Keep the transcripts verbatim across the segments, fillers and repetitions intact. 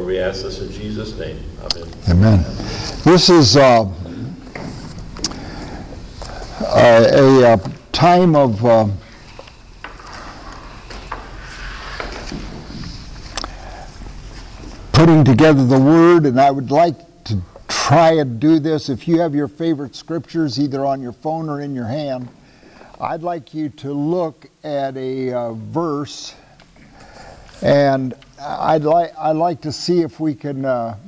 we ask this in Jesus' name. Amen. Amen. This is uh, a, a, a time of uh, putting together the Word, and I would like to try and do this. If you have your favorite scriptures either on your phone or in your hand, I'd like you to look at a uh, verse, and I'd like I'd like to see if we can uh,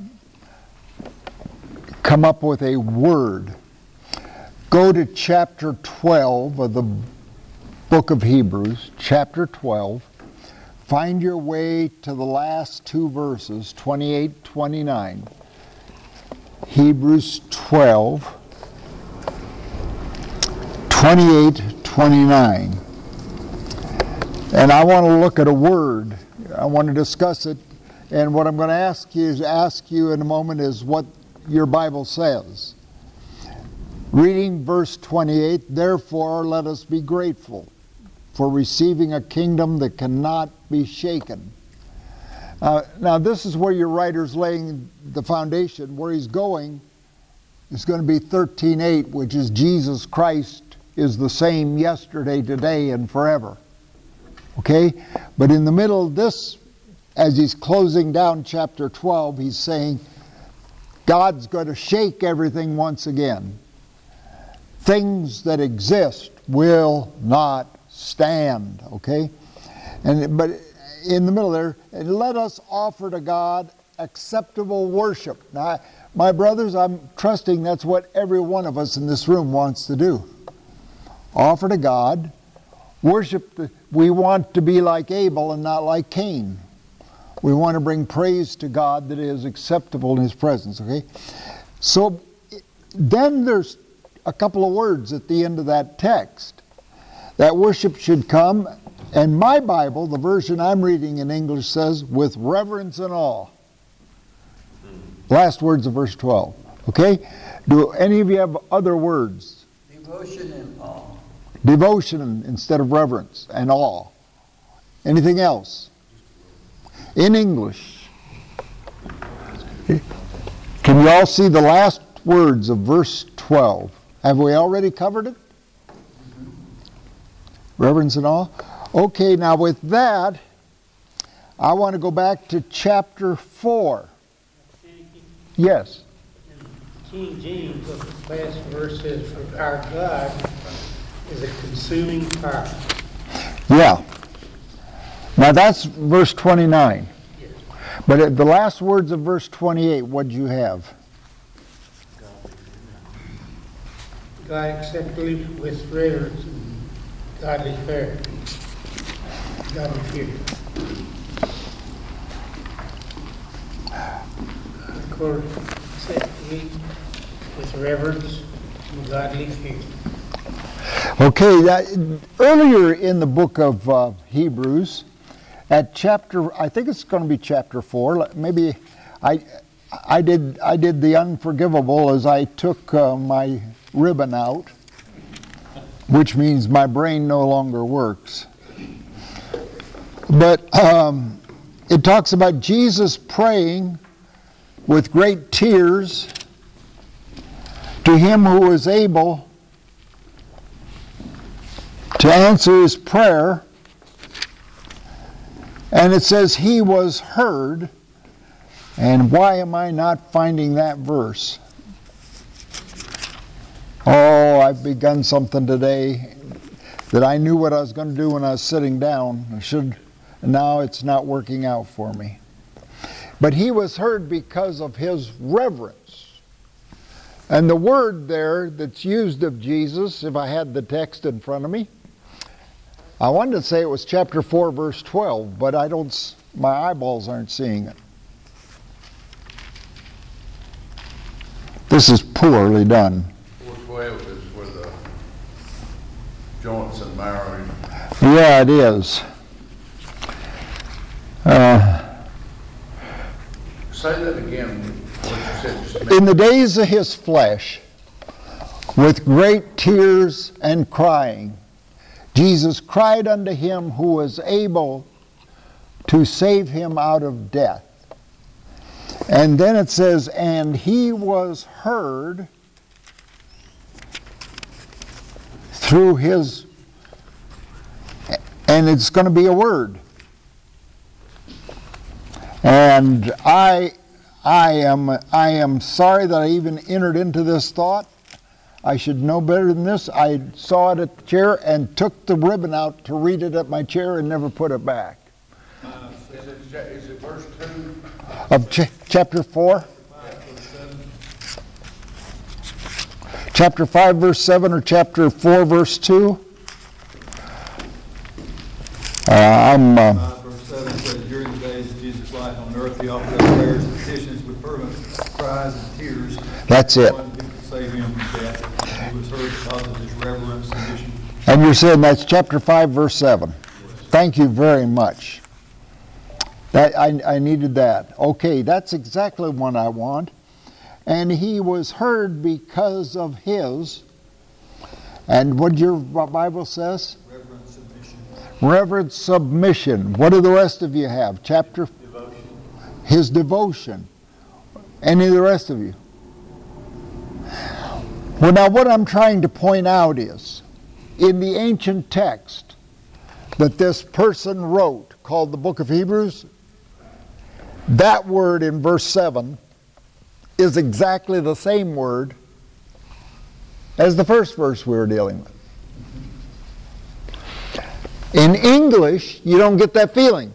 come up with a word. Go to chapter twelve of the book of Hebrews, chapter twelve. Find your way to the last two verses, twenty-eight, twenty-nine. Hebrews twelve, twenty-eight, twenty-nine. And I want to look at a word. I want to discuss it. And what I'm going to ask you is ask you in a moment is what your Bible says. Reading verse twenty-eight, therefore let us be grateful for receiving a kingdom that cannot be shaken. Uh, now this is where your writer's laying the foundation. Where he's going is going to be thirteen eight, which is Jesus Christ is the same yesterday, today, and forever. Okay? But in the middle of this, as he's closing down chapter twelve, he's saying God's going to shake everything once again. Things that exist will not stand. Okay? And but in the middle there, and let us offer to God acceptable worship. Now, my brothers, I'm trusting that's what every one of us in this room wants to do. Offer to God, worship. The, we want to be like Abel and not like Cain. We want to bring praise to God that is acceptable in His presence, okay? So then there's a couple of words at the end of that text. That worship should come, and my Bible, the version I'm reading in English, says, with reverence and awe. Last words of verse twelve, okay? Do any of you have other words? Devotion and awe. Devotion instead of reverence and awe. Anything else? In English. Can you all see the last words of verse twelve? Have we already covered it? Mm-hmm. Reverence and awe? Okay, now with that, I want to go back to chapter four. Yes? King James, the last verse says, for our God is a consuming fire. Yeah. Now that's verse twenty-nine. Yes. But at the last words of verse twenty-eight, what do you have? God acceptably with reverence and godly fear. Godly fear. God acceptably with reverence and godly fear. Okay, that, earlier in the book of uh, Hebrews, at chapter, I think it's going to be chapter four. Maybe I, I did, I did the unforgivable as I took uh, my ribbon out, which means my brain no longer works. But um, it talks about Jesus praying with great tears to Him who is able to answer his prayer, and it says He was heard. And why am I not finding that verse? Oh, I've begun something today that I knew what I was going to do when I was sitting down. I should, and now it's not working out for me. But He was heard because of His reverence. And the word there that's used of Jesus, if I had the text in front of me, I wanted to say it was chapter four, verse twelve, but I don't, my eyeballs aren't seeing it. This is poorly done. four twelve is where the joints and marrow. Yeah, it is. Uh, Say that again, what you said just a minute. In the days of His flesh, with great tears and crying, Jesus cried unto Him who was able to save him out of death. And then it says, and he was heard through his, and it's going to be a word. And I, I am, I am sorry that I even entered into this thought. I should know better than this. I saw it at the chair and took the ribbon out to read it at my chair and never put it back. Uh, Is it, cha- is it verse two? Of ch- chapter four? Chapter five, verse seven, or chapter four, verse two? Uh, I'm... Uh, Uh, verse seven says, during the days of Jesus' life on earth, he offered up prayers and petitions with fervent cries and tears. That's it. Wanted people to save him from death. He was heard because of his reverence and mission. and you're saying that's chapter five, verse seven. Thank you very much. That I, I needed that. Okay, that's exactly what I want. And he was heard because of his, and what your Bible says? Reverent submission. Reverent submission. What do the rest of you have? Chapter? Devotion. His devotion. Any of the rest of you? Well, now what I'm trying to point out is, in the ancient text that this person wrote, called the book of Hebrews, that word in verse seven is exactly the same word as the first verse we were dealing with. In English, you don't get that feeling.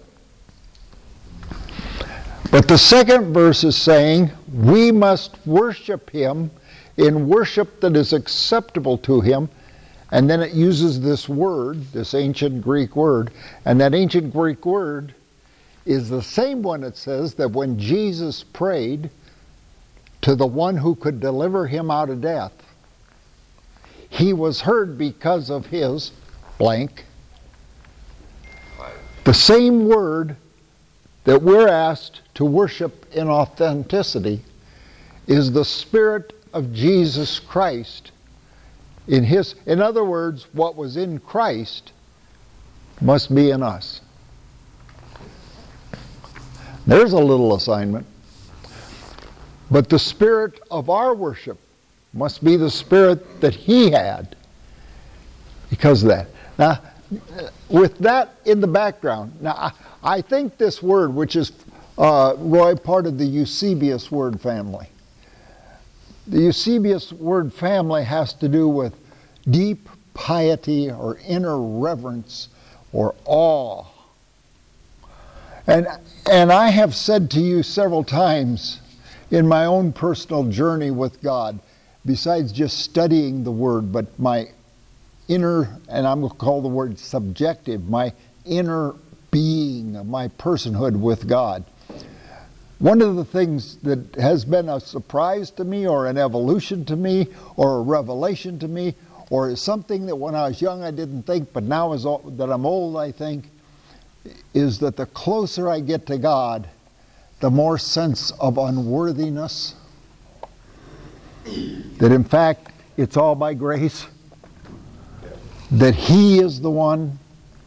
But the second verse is saying, we must worship him in worship that is acceptable to him. And then it uses this word, this ancient Greek word, and that ancient Greek word is the same one that says that when Jesus prayed to the one who could deliver him out of death, he was heard because of his blank. The same word that we're asked to worship in authenticity is the Spirit of Jesus Christ. In his, in other words, what was in Christ must be in us. There's a little assignment. But the spirit of our worship must be the spirit that he had because of that. Now, with that in the background, now I, I think this word, which is, uh, Roy, part of the Eusebius word family. The Eusebius word family has to do with deep piety or inner reverence or awe. And, and I have said to you several times in my own personal journey with God, besides just studying the Word, but my inner, and I'm going to call the word subjective, my inner being, my personhood with God. One of the things that has been a surprise to me, or an evolution to me, or a revelation to me, or is something that when I was young I didn't think, but now as o- that I'm old I think, is that the closer I get to God, the more sense of unworthiness, that in fact it's all by grace, that he is the one,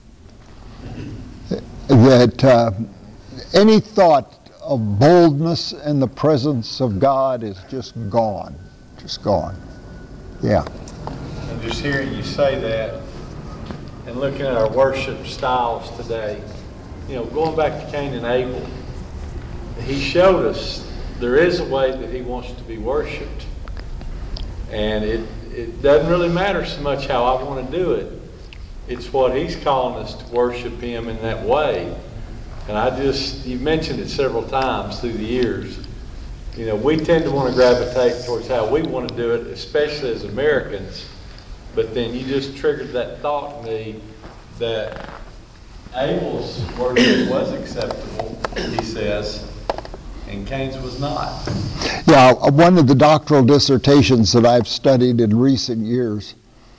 that uh, any thought of boldness in the presence of God is just gone, just gone. Yeah. And just hearing you say that and looking at our worship styles today, you know, going back to Cain and Abel, he showed us there is a way that he wants to be worshiped. And it, it doesn't really matter so much how I want to do it. It's what he's calling us to worship him in that way. And I just, you mentioned it several times through the years. You know, we tend to want to gravitate towards how we want to do it, especially as Americans. But then you just triggered that thought in me that Abel's worship was acceptable, he says, and Cain's was not. Yeah, one of the doctoral dissertations that I've studied in recent years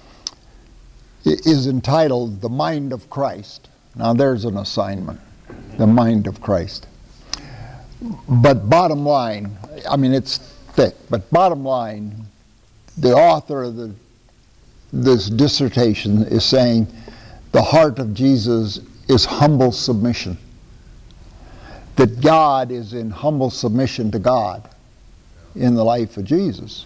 is entitled The Mind of Christ. Now there's an assignment, the mind of Christ. But bottom line, I mean it's thick, but bottom line, the author of the, this dissertation is saying the heart of Jesus is humble submission. that God is in humble submission to God in the life of Jesus.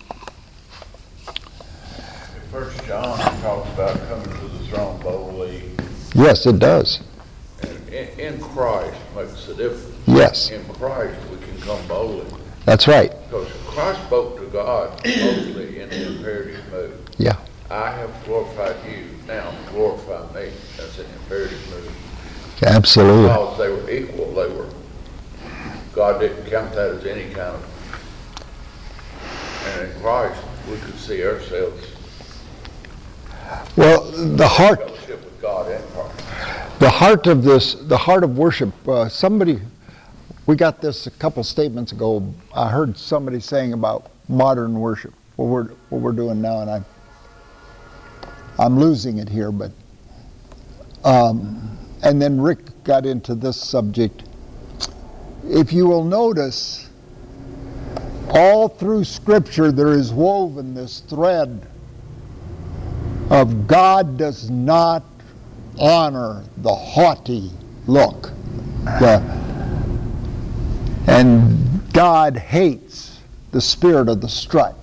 First John talks about coming to the throne boldly. Yes, it does. And in, in Christ makes a difference. Yes. In Christ we can come boldly. That's right. Because Christ spoke to God boldly in the imperative mood. Yeah. I have glorified you, now glorify me. That's an imperative mood. Absolutely. Because they were equal, they were, God didn't count that as any kind of, and in Christ we could see ourselves Well, the heart, fellowship with God in Christ. the heart of this, the heart of worship, uh, somebody, we got this a couple statements ago. I heard somebody saying about modern worship, what we're, what we're doing now, and I'm, I'm losing it here, but, um, and then Rick got into this subject. If you will notice, all through Scripture there is woven this thread of God does not honor the haughty look. The, and God hates the spirit of the strut.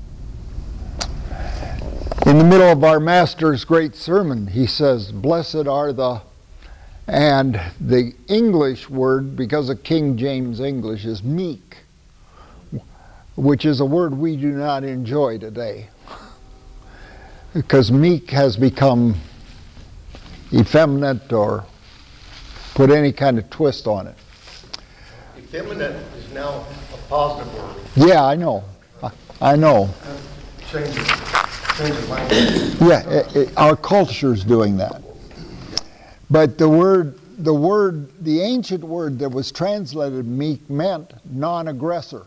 In the middle of our Master's great sermon, he says, blessed are the, and the English word, because of King James English, is meek, which is a word we do not enjoy today. Because meek has become effeminate or put any kind of twist on it. Effeminate is now a positive word. Yeah, I know. I, I know. Change it. Change the language. Yeah, it, it, our culture's doing that. But the word, the word, the ancient word that was translated meek meant non-aggressor,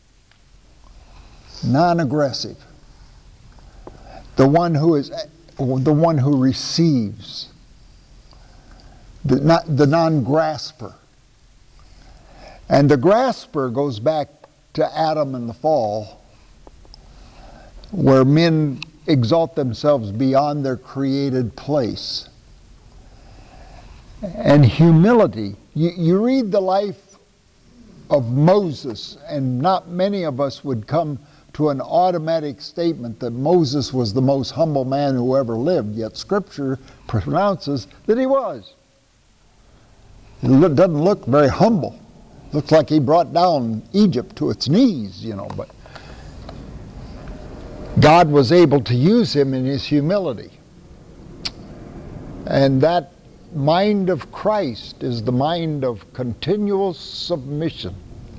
non-aggressive. The one who is, the one who receives, the, not, the non-grasper. And the grasper goes back to Adam and the fall, where men exalt themselves beyond their created place. And humility, you, you read the life of Moses, and not many of us would come to an automatic statement that Moses was the most humble man who ever lived, yet Scripture pronounces that he was. It doesn't look very humble. Looks like he brought down Egypt to its knees, you know, but God was able to use him in his humility. And that mind of Christ is the mind of continual submission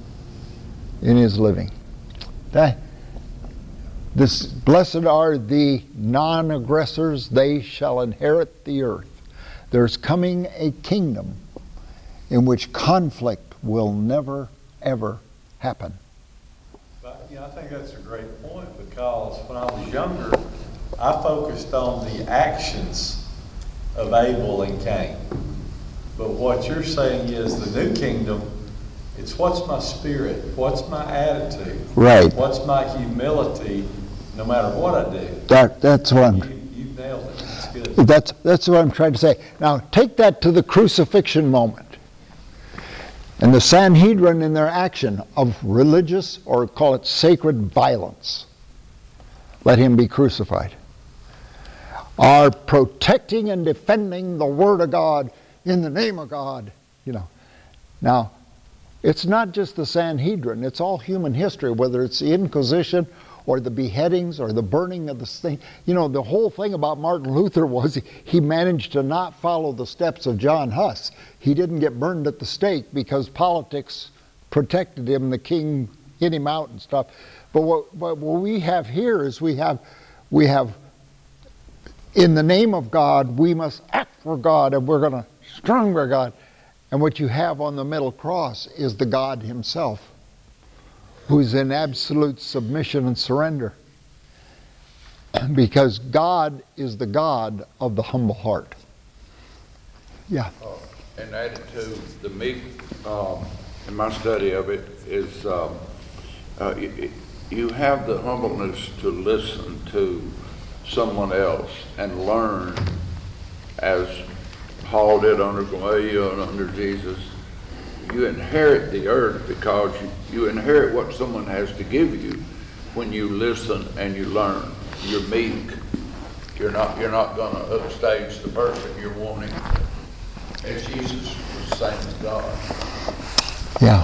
in his living. That, this, blessed are the non-aggressors, they shall inherit the earth. There's coming a kingdom in which conflict will never, ever happen. But, you know, I think that's a great point, because when I was younger, I focused on the actions of Abel and Cain. But what you're saying is the new kingdom, it's what's my spirit, what's my attitude, Right. what's my humility, no matter what I do. That, that's what I'm... You, you've nailed it. That's good. That's, that's what I'm trying to say. Now, take that to the crucifixion moment. And the Sanhedrin in their action of religious, or call it sacred violence, let him be crucified, are protecting and defending the Word of God in the name of God. You know. Now, it's not just the Sanhedrin, it's all human history, whether it's the Inquisition or the beheadings or the burning of the thing. You know, the whole thing about Martin Luther was he, he managed to not follow the steps of John Huss. He didn't get burned at the stake because politics protected him. The king hit him out and stuff. But what, what, what we have here is we have, we have, in the name of God, we must act for God, and we're going to strong for God. And what you have on the middle cross is the God himself, who's in absolute submission and surrender. Because God is the God of the humble heart. Yeah. Uh, and added to the meek, um, in my study of it, is um, uh, you, you have the humbleness to listen to someone else and learn, as Paul did under Gamaliel and under Jesus, you inherit the earth because you, you inherit what someone has to give you when you listen and you learn. You're meek. You're not, you're not going to upstage the person you're wanting. As Jesus was the same as God. Yeah.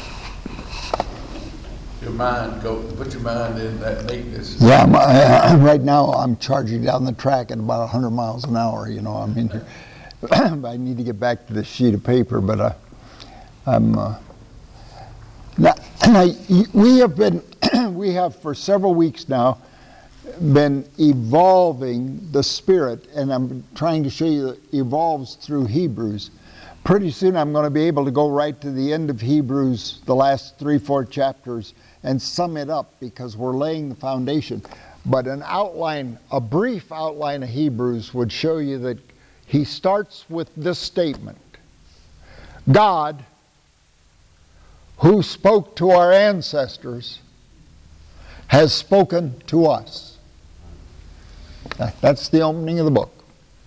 Your mind, go put your mind in that meekness. Yeah, I'm, I, right now I'm charging down the track at about one hundred miles an hour. You know, I'm in here. I need to get back to this sheet of paper, but uh, I'm. Uh, now, now, we have been, we have for several weeks now been evolving the Spirit, and I'm trying to show you that it evolves through Hebrews. Pretty soon I'm going to be able to go right to the end of Hebrews, the last three, four chapters, and sum it up because we're laying the foundation. But an outline, a brief outline of Hebrews would show you that he starts with this statement. God, who spoke to our ancestors, has spoken to us. That's the opening of the book.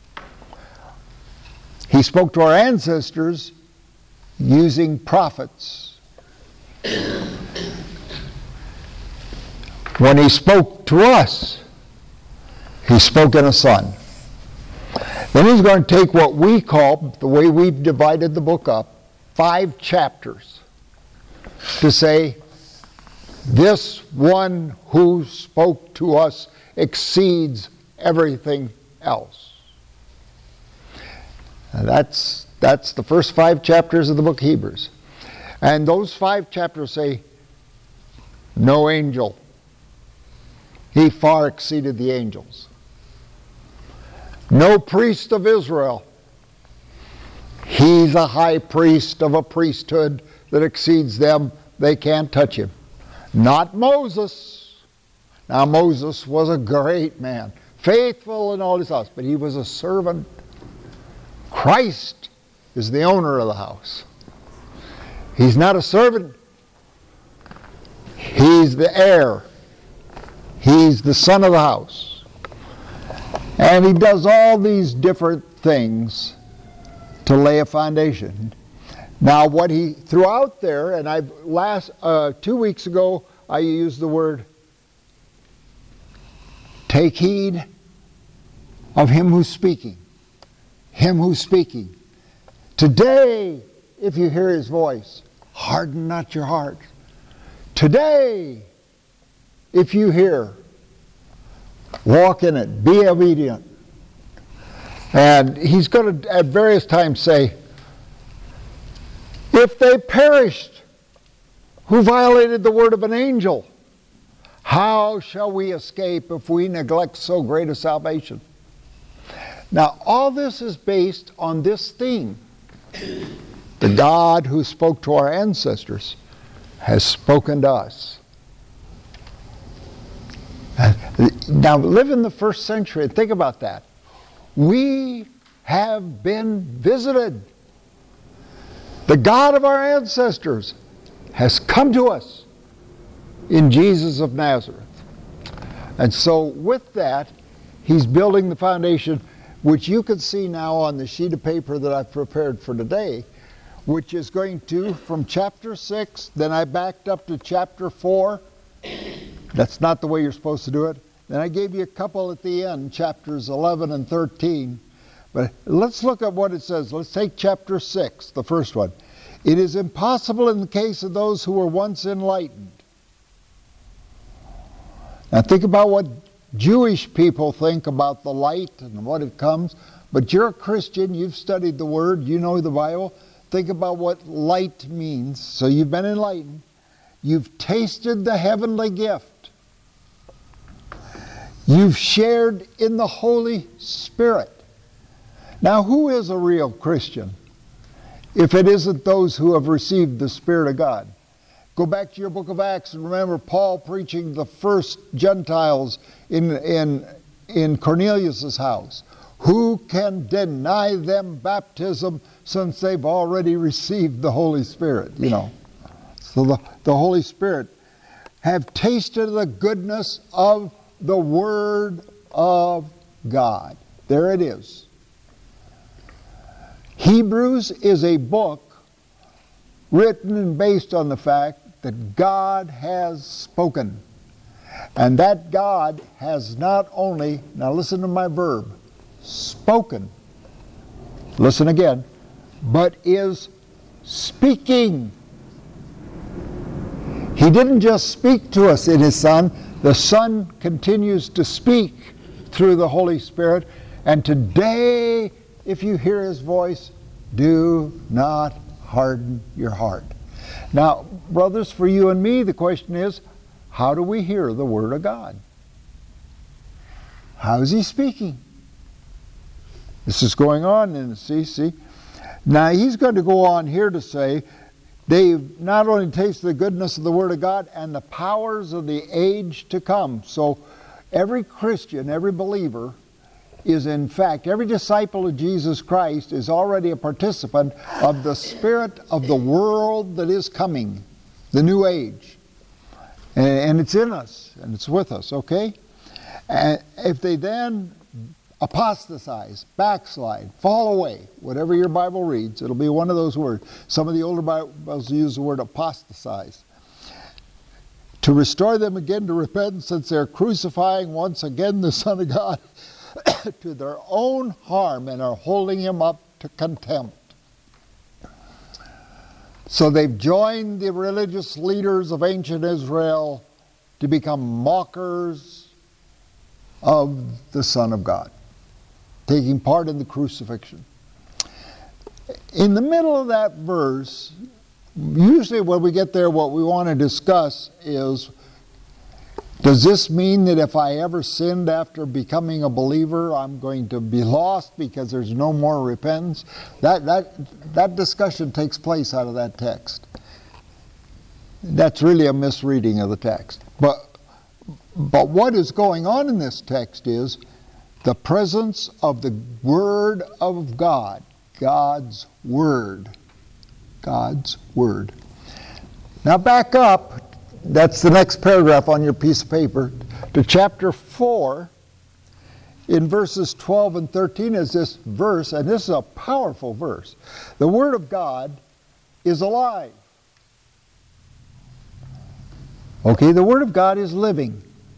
He spoke to our ancestors using prophets. When he spoke to us, he spoke in a son. Then he's going to take what we call, the way we've divided the book up, five chapters, to say, this one who spoke to us exceeds everything else. Now that's, that's the first five chapters of the book of Hebrews. And those five chapters say, no angel. He far exceeded the angels. No priest of Israel. He's a high priest of a priesthood that exceeds them. They can't touch him. Not Moses. Now Moses was a great man, faithful in all his house, but he was a servant. Christ is the owner of the house. He's not a servant. He's the heir. He's the son of the house. And he does all these different things to lay a foundation. Now what he threw out there, and I've last uh, two weeks ago I used the word take heed of him who's speaking. Him who's speaking. Today, if you hear his voice, harden not your heart. Today, if you hear, walk in it, be obedient. And he's going to at various times say, if they perished who violated the word of an angel, how shall we escape if we neglect so great a salvation? Now, all this is based on this theme. The God who spoke to our ancestors has spoken to us. Now, live in the first century and think about that. We have been visited. The God of our ancestors has come to us in Jesus of Nazareth. And so with that, he's building the foundation, which you can see now on the sheet of paper that I've prepared for today, which is going to, from chapter six, then I backed up to chapter four. That's not the way you're supposed to do it. Then I gave you a couple at the end, chapters eleven and thirteen. But let's look at what it says. Let's take chapter six, the first one. It is impossible in the case of those who were once enlightened. Now think about what Jewish people think about the light and what it comes. But you're a Christian, you've studied the Word, you know the Bible. Think about what light means. So you've been enlightened. You've tasted the heavenly gift. You've shared in the Holy Spirit. Now, who is a real Christian if it isn't those who have received the Spirit of God? Go back to your book of Acts and remember Paul preaching the first Gentiles in, in, in Cornelius' house. Who can deny them baptism since they've already received the Holy Spirit? You know. So the, the Holy Spirit have tasted the goodness of the Word of God. There it is. Hebrews is a book written and based on the fact that God has spoken. And that God has not only, now listen to my verb, spoken, listen again, but is speaking. He didn't just speak to us in His Son. The Son continues to speak through the Holy Spirit. And today, if you hear His voice, do not harden your heart. Now, brothers, for you and me, the question is, how do we hear the Word of God? How is He speaking? This is going on in the C C. Now, he's going to go on here to say, they've not only tasted the goodness of the Word of God and the powers of the age to come. So every Christian, every believer is in fact, every disciple of Jesus Christ is already a participant of the spirit of the world that is coming, the new age. And, and it's in us, and it's with us, okay? And if they then apostatize, backslide, fall away, whatever your Bible reads, it'll be one of those words. Some of the older Bibles use the word apostatize. To restore them again to repentance, since they're crucifying once again the Son of God to their own harm and are holding Him up to contempt. So they've joined the religious leaders of ancient Israel to become mockers of the Son of God, taking part in the crucifixion. In the middle of that verse, usually when we get there, what we want to discuss is, does this mean that if I ever sinned after becoming a believer, I'm going to be lost because there's no more repentance? That, that, that discussion takes place out of that text. That's really a misreading of the text. But, but what is going on in this text is the presence of the Word of God, God's Word. God's Word. Now back up, that's the next paragraph on your piece of paper, to chapter four, in verses twelve and thirteen is this verse, and this is a powerful verse. The Word of God is alive. Okay, the Word of God is living.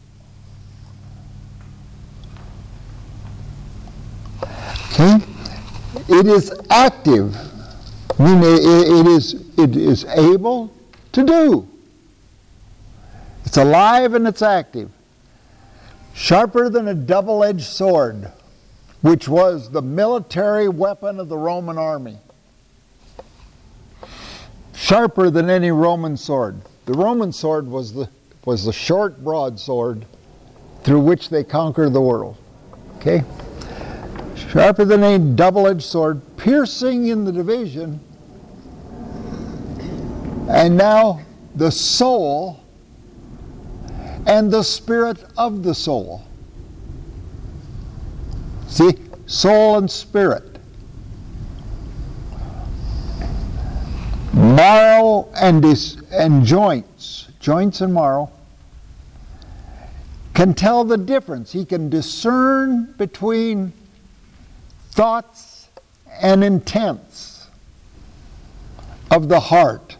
Okay? It is active. I mean, it is, it is able to do. It's alive and it's active. Sharper than a double-edged sword, which was the military weapon of the Roman army. Sharper than any Roman sword. The Roman sword was the, was the short broadsword through which they conquered the world. Okay? Sharper than a double-edged sword, piercing in the division, and now the soul and the spirit of the soul. See? Soul and spirit. Marrow and, dis- and joints, joints and marrow, can tell the difference. He can discern between thoughts and intents of the heart.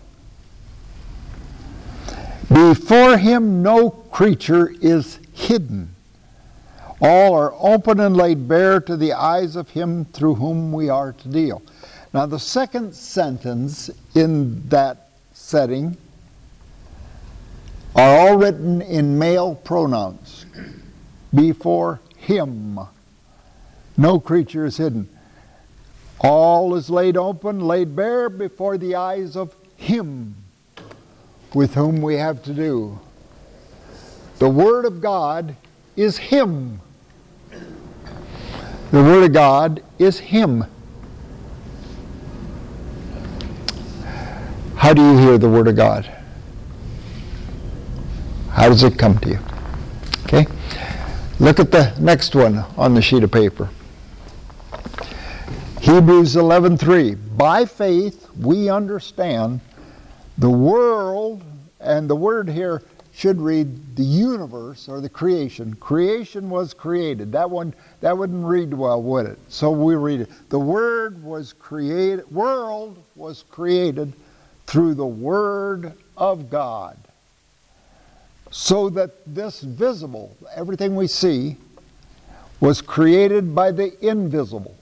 Before Him no creature is hidden. All are open and laid bare to the eyes of Him through whom we are to deal. Now the second sentence in that setting are all written in male pronouns. Before Him no creature is hidden. All is laid open, laid bare before the eyes of Him with whom we have to do. The Word of God is Him. The Word of God is Him. How do you hear the Word of God? How does it come to you? Okay? Look at the next one on the sheet of paper. Hebrews eleven three. By faith we understand the world, and the word here should read the universe or the creation. Creation was created. That one, that wouldn't read well, would it? So we read it. The word was created, world was created through the Word of God, so that this visible, everything we see, was created by the invisible.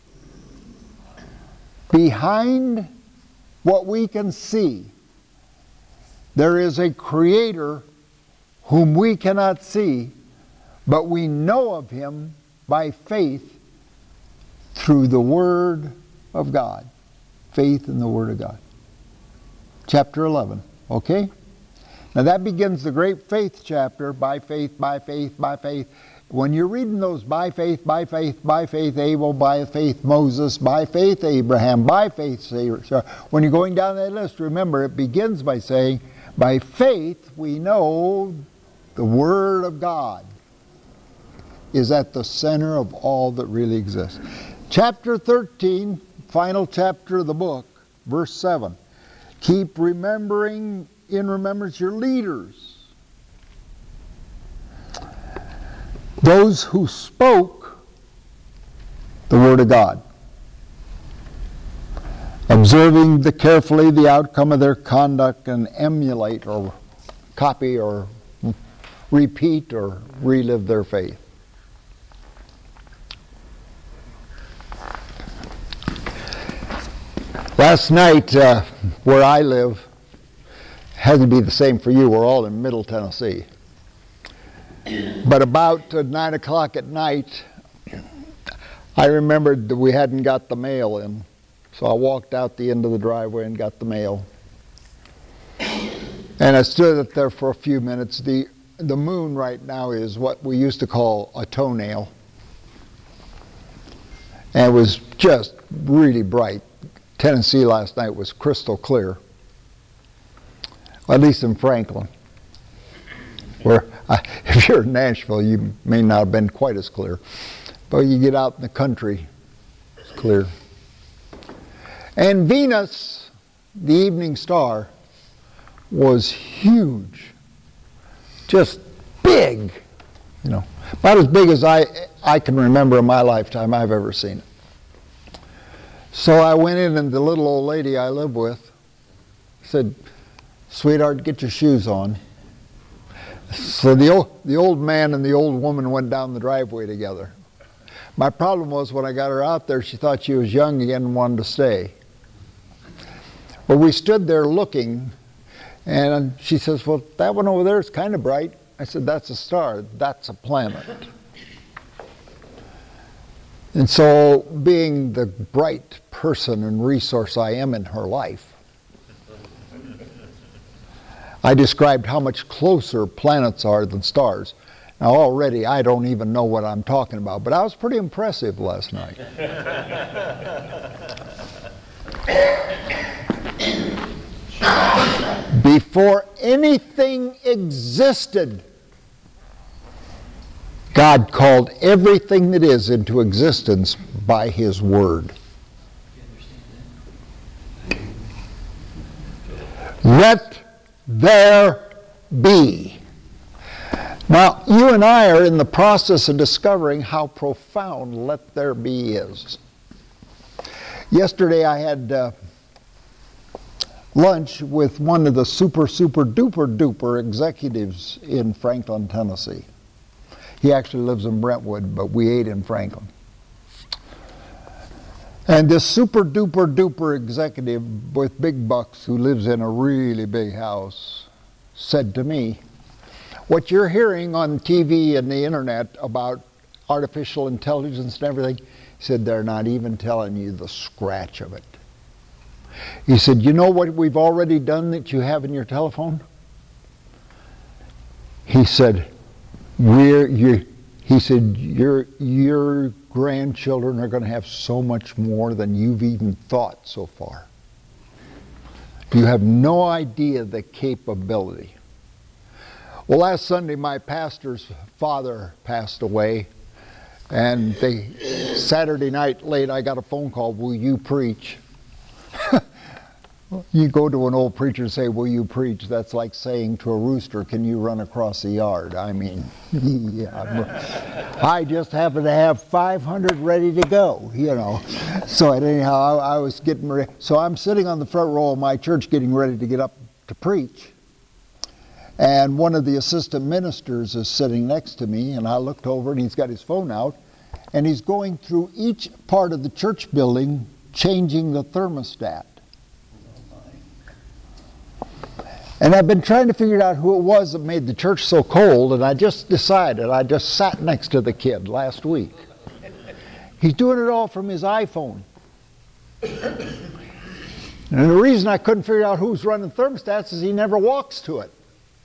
Behind what we can see, there is a Creator whom we cannot see, but we know of Him by faith through the Word of God. Faith in the Word of God. Chapter eleven, okay? Now that begins the great faith chapter, by faith, by faith, by faith. When you're reading those by faith, by faith, by faith Abel, by faith Moses, by faith Abraham, by faith Sarah, when you're going down that list, remember it begins by saying, by faith we know the Word of God is at the center of all that really exists. Chapter thirteen, final chapter of the book, verse seven. Keep remembering in remembrance your leaders, those who spoke the Word of God, observing the carefully the outcome of their conduct and emulate or copy or repeat or relive their faith. Last night, uh, where I live, hasn't be the same for you. We're all in Middle Tennessee. But about uh, nine o'clock at night, I remembered that we hadn't got the mail in. So I walked out the end of the driveway and got the mail. And I stood up there for a few minutes. The, the moon right now is what we used to call a toenail. And it was just really bright. Tennessee last night was crystal clear, at least in Franklin, where I, if you're in Nashville, you may not have been quite as clear, but you get out in the country, it's clear. And Venus, the evening star, was huge, just big, you know, about as big as I, I can remember in my lifetime I've ever seen it. So I went in, and the little old lady I live with said, "Sweetheart, get your shoes on." So the old, the old man and the old woman went down the driveway together. My problem was when I got her out there, she thought she was young again and wanted to stay. But we stood there looking, and she says, "Well, that one over there is kind of bright." I said, "That's a star. That's a planet." And so, being the bright person and resource I am in her life, I described how much closer planets are than stars. Now already I don't even know what I'm talking about, but I was pretty impressive last night. Before anything existed, God called everything that is into existence by His Word. Let there be. Now, you and I are in the process of discovering how profound let there be is. Yesterday I had uh, lunch with one of the super, super, duper, duper executives in Franklin, Tennessee. He actually lives in Brentwood, but we ate in Franklin. And this super duper duper executive with big bucks who lives in a really big house said to me, "What you're hearing on T V and the internet about artificial intelligence and everything," he said, "they're not even telling you the scratch of it." He said, "You know what we've already done that you have in your telephone?" He said, We're, you, he said, your, your grandchildren are going to have so much more than you've even thought so far. You have no idea the capability. Well, last Sunday, my pastor's father passed away, and they, Saturday night late, I got a phone call, "Will you preach?" You go to an old preacher and say, will you preach? That's like saying to a rooster, can you run across the yard? I mean, yeah, I just happen to have five hundred ready to go, you know. So anyhow, I, I was getting ready. So I'm sitting on the front row of my church getting ready to get up to preach. And one of the assistant ministers is sitting next to me, and I looked over and he's got his phone out, and he's going through each part of the church building changing the thermostat. And I've been trying to figure out who it was that made the church so cold, and I just decided, I just sat next to the kid last week. He's doing it all from his iPhone. And the reason I couldn't figure out who's running thermostats is he never walks to it.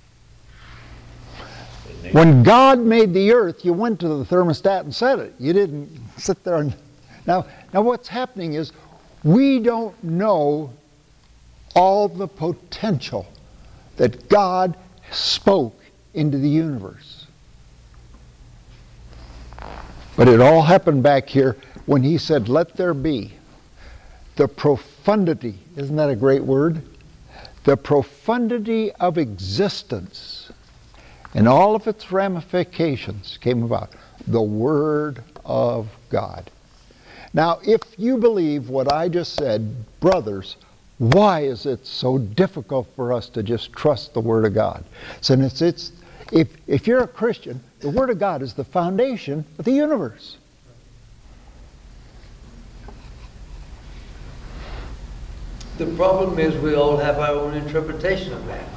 When God made the earth, you went to the thermostat and set it. You didn't sit there and... Now, now what's happening is we don't know all the potential that God spoke into the universe. But it all happened back here when he said, let there be. The profundity, isn't that a great word? The profundity of existence and all of its ramifications came about. The Word of God. Now, if you believe what I just said, brothers, why is it so difficult for us to just trust the Word of God? So it's, it's, if, if you're a Christian, the Word of God is the foundation of the universe. The problem is we all have our own interpretation of that.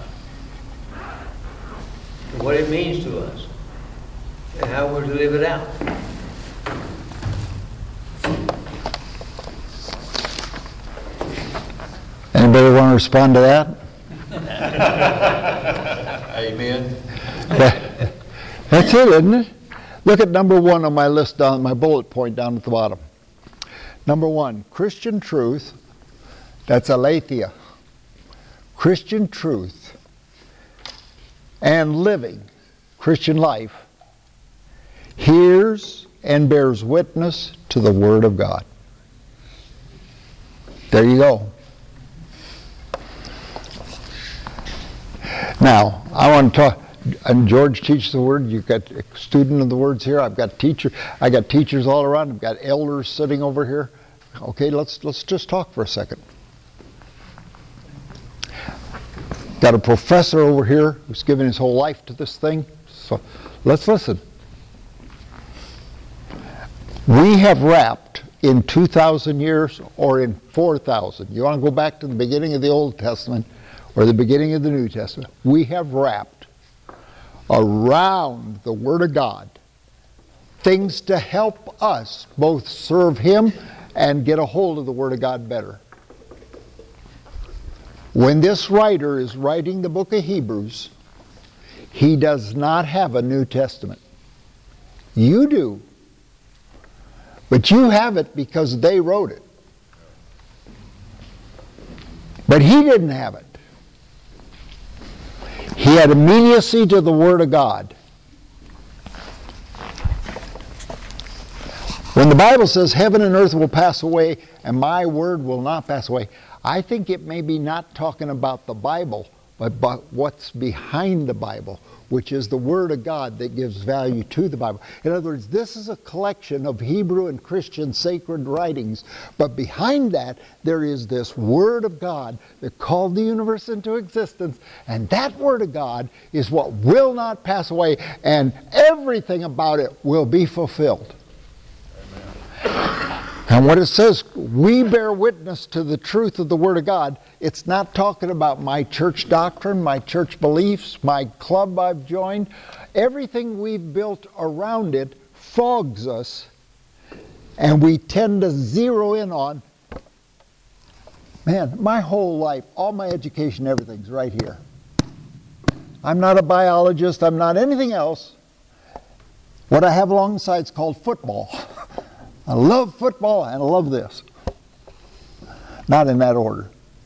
And what it means to us. And how we're to live it out. Anybody want to respond to that? Amen. That, that's it, isn't it? Look at number one on my list, down my bullet point down at the bottom. Number one, Christian truth, that's aletheia. Christian truth and living Christian life hears and bears witness to the Word of God. There you go. Now, I want to talk, and George teaches the Word. You've got a student of the words here. I've got teacher. I got teachers all around. I've got elders sitting over here. Okay, let's let's just talk for a second. Got a professor over here who's given his whole life to this thing. So let's listen. We have wrapped in two thousand years or in four thousand. You want to go back to the beginning of the Old Testament or the beginning of the New Testament. We have wrapped around the Word of God things to help us both serve Him and get a hold of the Word of God better. When this writer is writing the book of Hebrews, he does not have a New Testament. You do. But you have it because they wrote it. But he didn't have it. He had immediacy to the Word of God. When the Bible says heaven and earth will pass away and my word will not pass away, I think it may be not talking about the Bible, but about what's behind the Bible, which is the Word of God that gives value to the Bible. In other words, this is a collection of Hebrew and Christian sacred writings, but behind that there is this Word of God that called the universe into existence, and that Word of God is what will not pass away, and everything about it will be fulfilled. And what it says, we bear witness to the truth of the Word of God. It's not talking about my church doctrine, my church beliefs, my club I've joined. Everything we've built around it fogs us, and we tend to zero in on, man, my whole life, all my education, everything's right here. I'm not a biologist, I'm not anything else. What I have alongside is called football. I love football and I love this. Not in that order.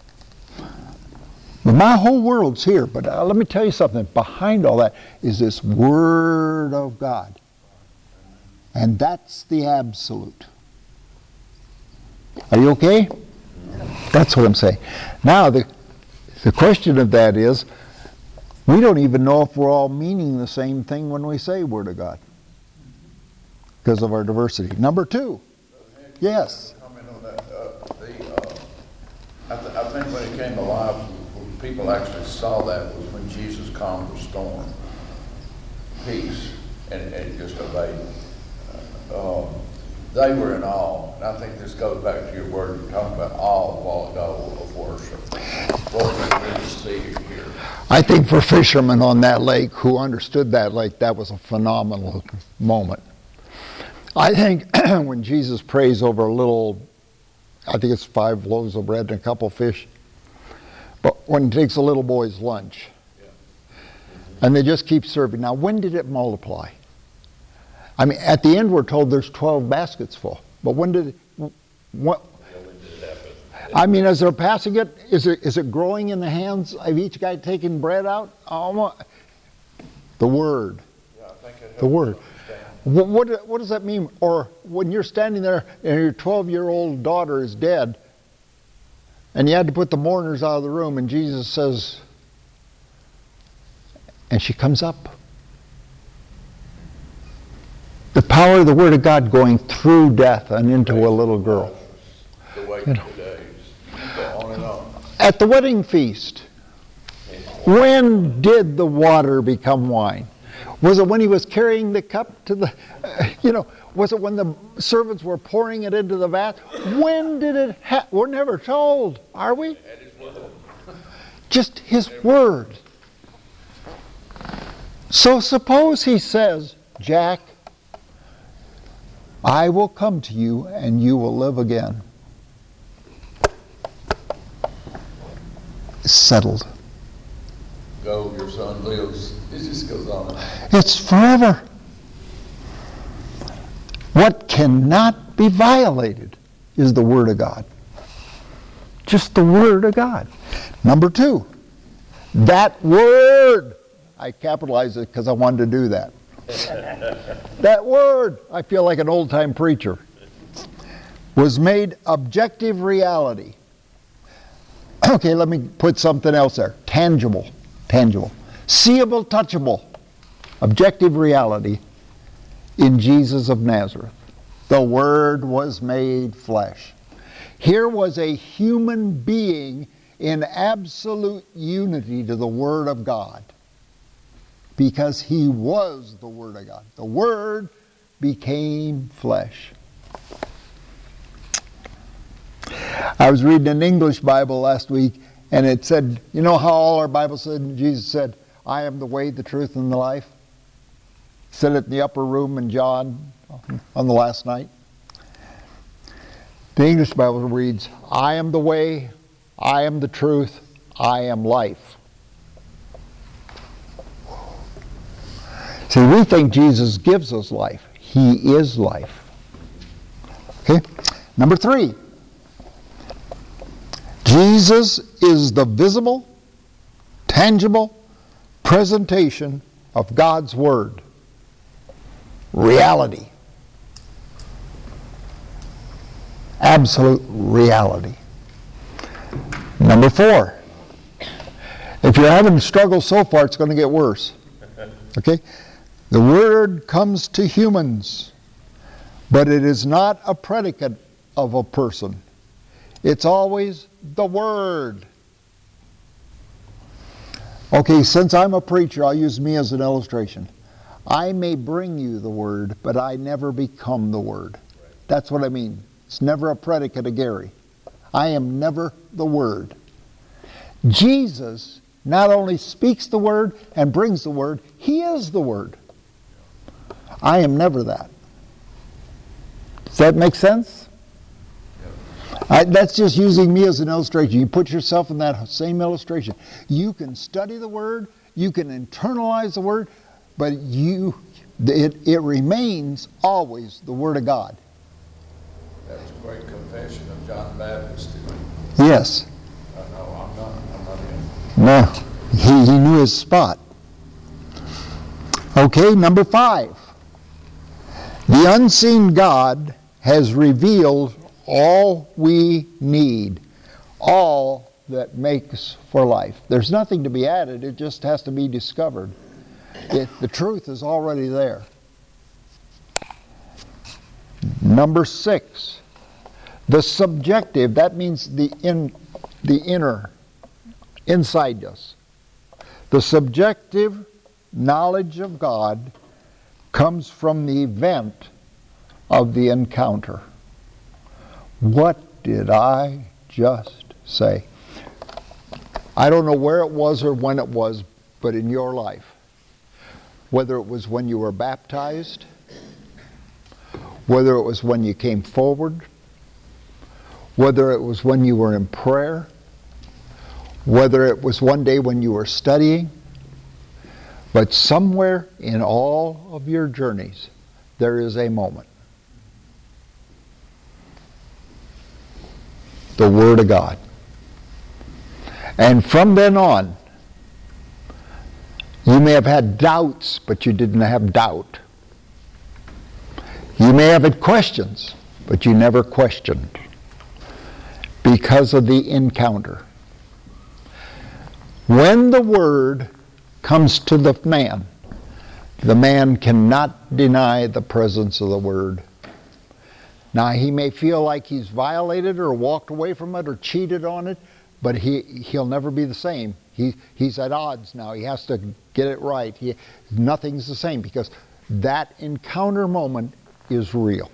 But my whole world's here. But uh, let me tell you something. Behind all that is this Word of God. And that's the absolute. Are you okay? That's what I'm saying. Now, the, the question of that is, we don't even know if we're all meaning the same thing when we say Word of God because of our diversity. Number two. Yes. Comment on that. Uh, the, uh, I, th- I think when it came alive, when people actually saw that was when Jesus calmed the storm. Peace, and, and just obeyed. Uh, um, they were in awe. And I think this goes back to your word, you're talking about awe a while ago of worship. What we really see here. I think for fishermen on that lake who understood that lake, that was a phenomenal moment. I think when Jesus prays over a little, I think it's five loaves of bread and a couple of fish, but when he takes a little boy's lunch, yeah. and they just keep serving. Now, when did it multiply? I mean, at the end we're told there's twelve baskets full, but when did it, what? I mean, as they're passing it, is it is it growing in the hands of each guy taking bread out? Almost. The Word. Yeah, I think it the Word. What, what, what does that mean? Or when you're standing there and your twelve-year-old daughter is dead, and you had to put the mourners out of the room, and Jesus says, and she comes up. The power of the Word of God going through death and into a little girl. The wait You know. two days. Go on and on. At the wedding feast, when did the water become wine? Was it when he was carrying the cup to the, uh, you know, was it when the servants were pouring it into the vat? When did it happen? We're never told, are we? Just his word. So suppose he says, Jack, I will come to you and you will live again. It's settled. Go, your son lives. It just goes on. It's forever. What cannot be violated is the Word of God. Just the Word of God. Number two, that Word, I capitalized it because I wanted to do that. That Word, I feel like an old-time preacher, was made objective reality. Okay, let me put something else there. Tangible. Tangible. Seeable, touchable. Objective reality in Jesus of Nazareth. The Word was made flesh. Here was a human being in absolute unity to the Word of God. Because he was the Word of God. The Word became flesh. I was reading an English Bible last week, and it said, you know how all our Bible said, Jesus said, I am the way, the truth, and the life? He said it in the upper room in John on the last night. The English Bible reads, I am the way, I am the truth, I am life. See, we think Jesus gives us life. He is life. Okay? Number three. Jesus is the visible, tangible presentation of God's Word. Reality. Absolute reality. Number four. If you're having struggles so far, it's going to get worse. Okay? The Word comes to humans, but it is not a predicate of a person. It's always the Word. Okay, since I'm a preacher, I'll use me as an illustration. I may bring you the Word, but I never become the Word. That's what I mean. It's never a predicate of Gary. I am never the Word. Jesus not only speaks the Word and brings the Word, He is the Word. I am never that. Does that make sense? I, that's just using me as an illustration. You put yourself in that same illustration. You can study the Word, you can internalize the Word, but you, it, it remains always the Word of God. That was a great confession of John Baptist. Yes. Uh, no, I'm not. I'm not in. No, he, he knew his spot. Okay, number five. The unseen God has revealed all we need all that makes for life. There's nothing to be added, it just has to be discovered. It, the truth is already there. Number six, the subjective, that means the in, the inner, inside us. The subjective knowledge of God comes from the event of the encounter. What did I just say? I don't know where it was or when it was, but in your life, whether it was when you were baptized, whether it was when you came forward, whether it was when you were in prayer, whether it was one day when you were studying, but somewhere in all of your journeys, there is a moment. The Word of God. And from then on, you may have had doubts, but you didn't have doubt. You may have had questions, but you never questioned because of the encounter. When the Word comes to the man, the man cannot deny the presence of the Word. Now, he may feel like he's violated or walked away from it or cheated on it, but he, he'll never be the same. He, he's at odds now. He has to get it right. He, nothing's the same because that encounter moment is real.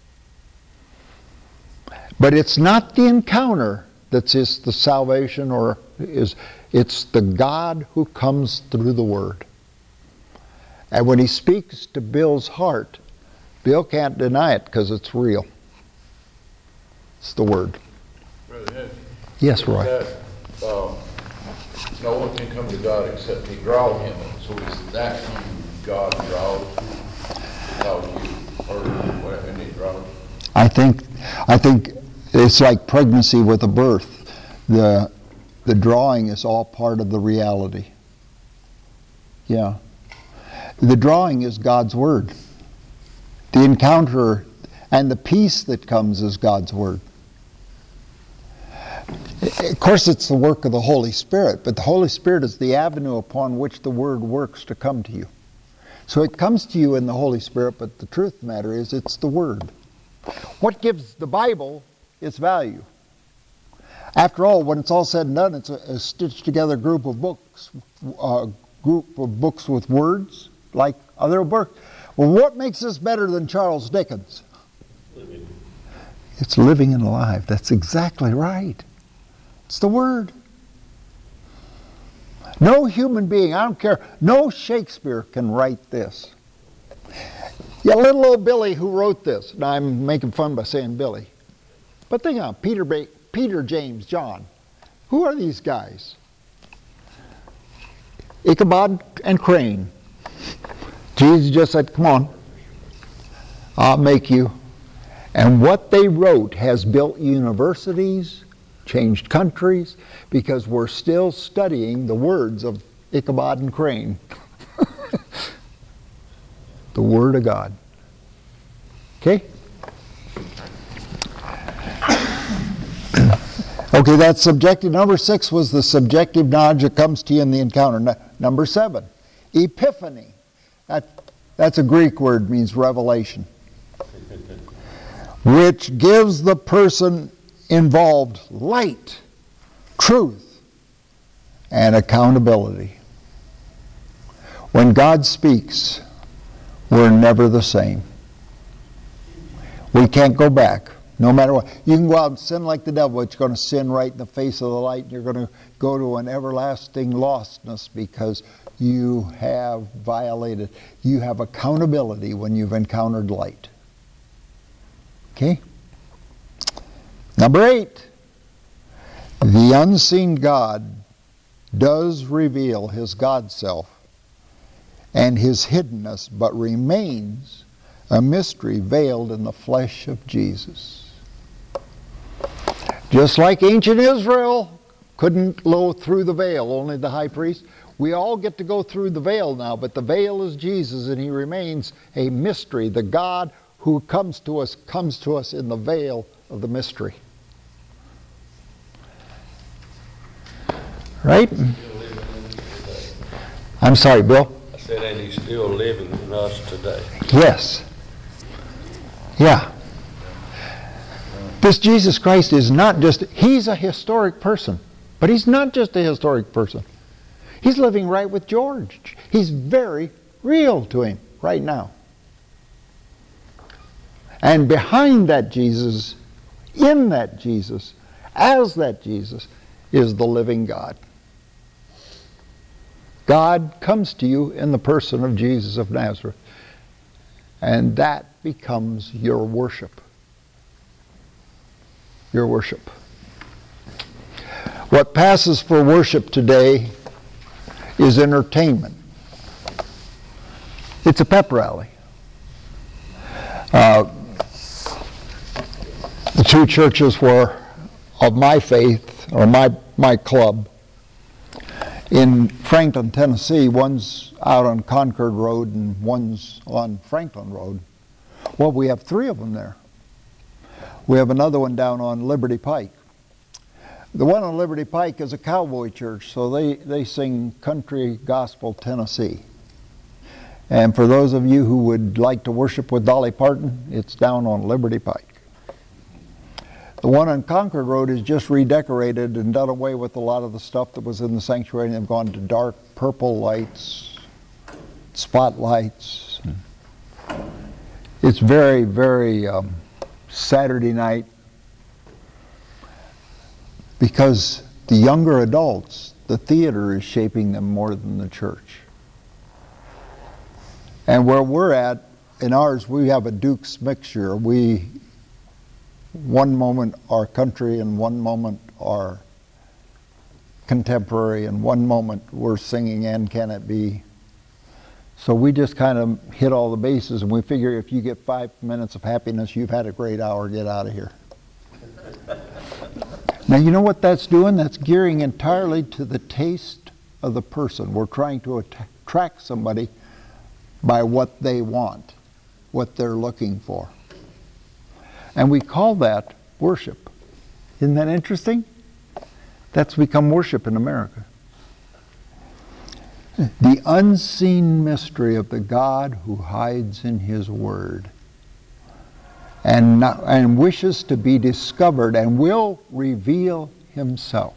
But it's not the encounter that's is the salvation, or is it's the God who comes through the Word. And when he speaks to Bill's heart, Bill can't deny it because it's real. It's the Word. Brother Ed, Yes, Roy. that, um, no one can come to God except he draw him. So is that who God draws? How you heard when he draws? I think, I think it's like pregnancy with a birth. The, the drawing is all part of the reality. Yeah. The drawing is God's Word. The encounter and the peace that comes is God's Word. Of course, it's the work of the Holy Spirit, but the Holy Spirit is the avenue upon which the Word works to come to you. So it comes to you in the Holy Spirit, but the truth of the matter is it's the Word. What gives the Bible its value? After all, when it's all said and done, it's a, a stitched together group of books, a group of books with words, like other books. Well, what makes this better than Charles Dickens? Living. It's living and alive. That's exactly right. It's the Word. No human being, I don't care, no Shakespeare can write this. Yeah, little old Billy who wrote this. Now I'm making fun by saying Billy. But think on Peter, ba- Peter, James, John. Who are these guys? Ichabod and Crane. Jesus just said, come on, I'll make you. And what they wrote has built universities, changed countries, because we're still studying the words of Ichabod and Crane. The Word of God. Okay? Okay, that's subjective. Number six was the subjective knowledge that comes to you in the encounter. No, number seven, epiphany. That, that's a Greek word, means revelation, which gives the person involved light, truth, and accountability. When God speaks, we're never the same. We can't go back, no matter what. You can go out and sin like the devil, but you're going to sin right in the face of the light, and you're going to go to an everlasting lostness because you have violated. You have accountability when you've encountered light. Okay? Number eight, the unseen God does reveal His God self and His hiddenness, but remains a mystery veiled in the flesh of Jesus. Just like ancient Israel couldn't go through the veil, only the high priest, we all get to go through the veil now, but the veil is Jesus, and He remains a mystery. The God who comes to us comes to us in the veil of the mystery. Right? I'm sorry, Bill? I said, and he's still living in us today. Yes. Yeah. This Jesus Christ is not just, he's a historic person, but he's not just a historic person. He's living right with George. He's very real to him right now. And behind that Jesus, in that Jesus, as that Jesus, is the living God. God comes to you in the person of Jesus of Nazareth, and that becomes your worship. Your worship. What passes for worship today is entertainment. It's a pep rally. Uh, the two churches were of my faith, or my, my club, in Franklin, Tennessee. One's out on Concord Road and one's on Franklin Road. Well, we have three of them there. We have another one down on Liberty Pike. The one on Liberty Pike is a cowboy church, so they, they sing country gospel Tennessee. And for those of you who would like to worship with Dolly Parton, it's down on Liberty Pike. The one on Concord Road is just redecorated and done away with a lot of the stuff that was in the sanctuary, and they've gone to dark purple lights, spotlights. It's very, very um, Saturday night, because the younger adults, the theater is shaping them more than the church. And where we're at, in ours, we have a Duke's mixture. We one moment are country, and one moment are contemporary, and one moment we're singing And Can It Be. So we just kind of hit all the bases, and we figure if you get five minutes of happiness, you've had a great hour, get out of here. Now you know what that's doing? That's gearing entirely to the taste of the person. We're trying to attract somebody by what they want, what they're looking for. And we call that worship. Isn't that interesting? That's become worship in America. The unseen mystery of the God who hides in His Word and, not, and wishes to be discovered and will reveal Himself.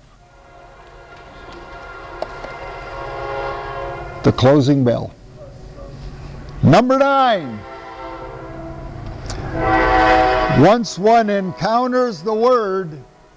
The closing bell. Number nine. Once one encounters the Word,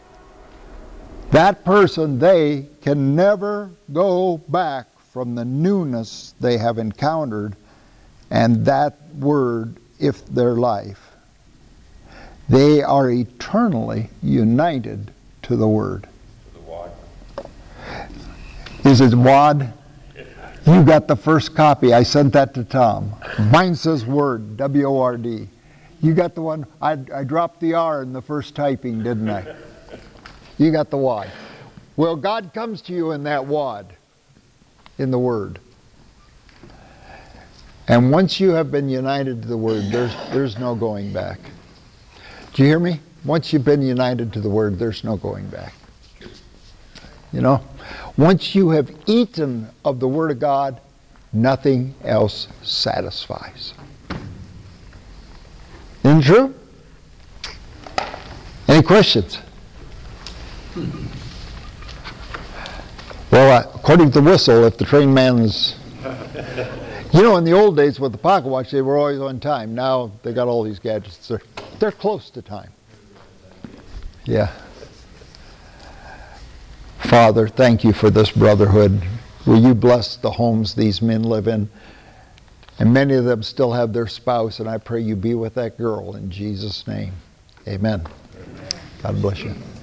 that person, they can never go back from the newness they have encountered and that Word, if their life. They are eternally united to the Word. The wad. Is it Wad? You got the first copy. I sent that to Tom. Mine says Word, W O R D. You got the one, I, I dropped the R in the first typing, didn't I? You got the Wad. Well, God comes to you in that Wad, in the Word. And once you have been united to the Word, there's, there's no going back. Do you hear me? Once you've been united to the Word, there's no going back. You know? Once you have eaten of the Word of God, nothing else satisfies. Isn't it true? Any questions? Well, uh, according to the whistle, if the train man's... You know, in the old days with the pocket watch, they were always on time. Now they got all these gadgets. They're, they're close to time. Yeah. Father, thank you for this brotherhood. Will you bless the homes these men live in? And many of them still have their spouse, and I pray you be with that girl in Jesus' name. Amen. God bless you.